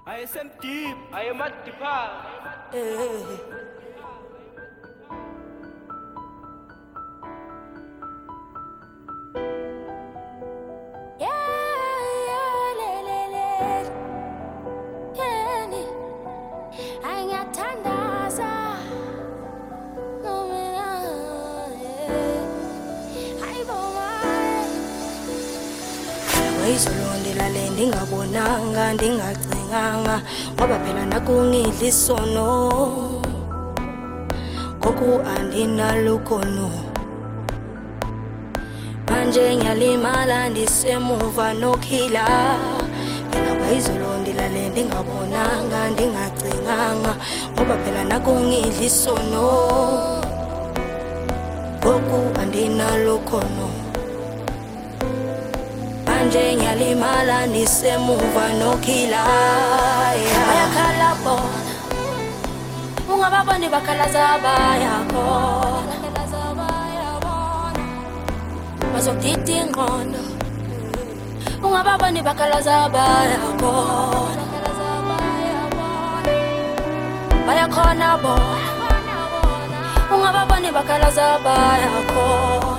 I am deep, I am at the park. Izolondela le ndingabonanga ndingacinganga ngoba phela nakungidla isono ngoku andinalukhono manje ngiyalimala ndisemuva nokhila phela izolondela le ndingabonanga ndingacinganga ngoba phela nakungidla isono ngoku andinalukhono manje ngiyalimala nisemuva nokhila bayakhala bona ungababoni bakhalaza bayakhona bazokudida ingqondo ungababoni bakhalaza bayakhona bayakhona bona ungababoni bakhalaza bayakhona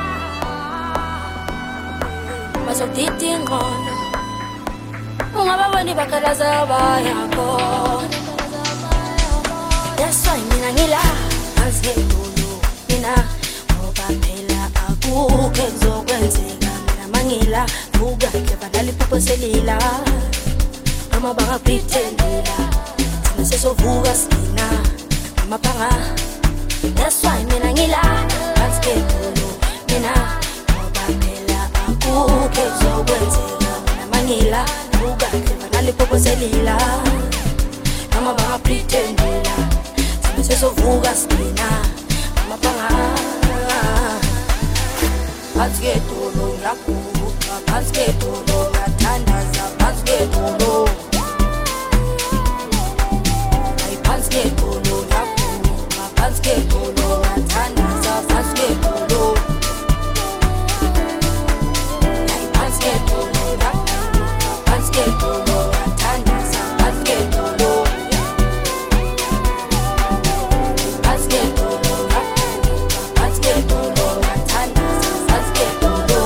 bazokudida ingqondo ungababoni bakhalaza bayakhona. That's why mina ngila azedulu mina ngoba phela akukho kuzokwenzeka mina mangila vuka ngebadala iphupho selila noma bangapretendela thina sesovuka sina amaphanga. That's why mina ngila azedulu mina ukhe kuzokwenzeka mina mangila vuka ngebadala iphupho selila noma bangapretendela thina sesovuka sina amaphanga. Phansi kwedolo ngiyaguqa phansi kwedolo ngiyathandaza phansi kwedolo ayi phansi kwedolo ngiyaguqa phansi kwedolo ngiyathandaza phansi kwedolo ayi phansi kwedolo ngiyaguqa phansi kwedolo ngiyathandaza phansi kwedolo phansi kwedolo ngiyaguqa phansi kwedolo ngiyathandaza phansi kwedolo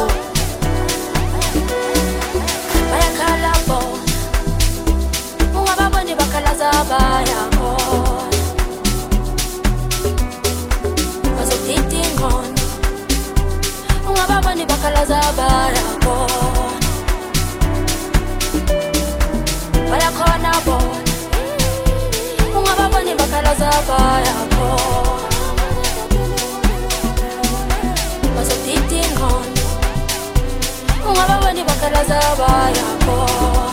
bayakhala bona ungababoni bakhalaza bayakhona bazokudida ingqondo ungababoni bakhalaza bayakhona bayakhona bona ungababoni bakhalaza bayakhona bazokudida ingqondo ungababoni bakhalaza bayakhona.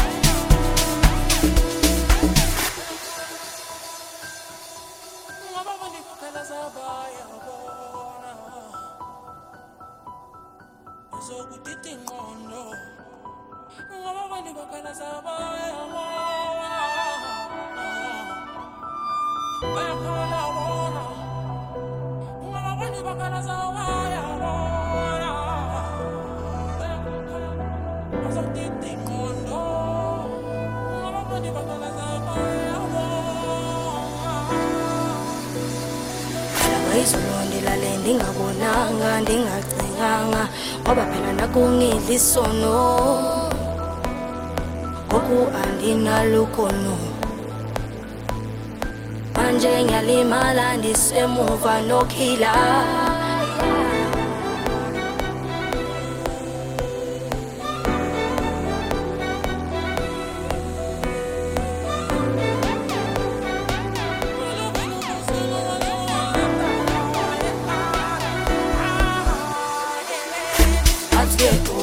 Ungababoni bakhalaza bayakhona bazokudida ingqondo ungababoni bakhalaza bayakhona bayakhona bona ungababoni bakhalaza bayakhona bazokudida ingqondo ungababoni bakhalaza bayakhona. Izolondela le ndingabonanga ndingacinganga ngoba phela nakungidla isono ngoku andinalukhono manje ngiyalimala ndisemuva nokhila phansi kwedolo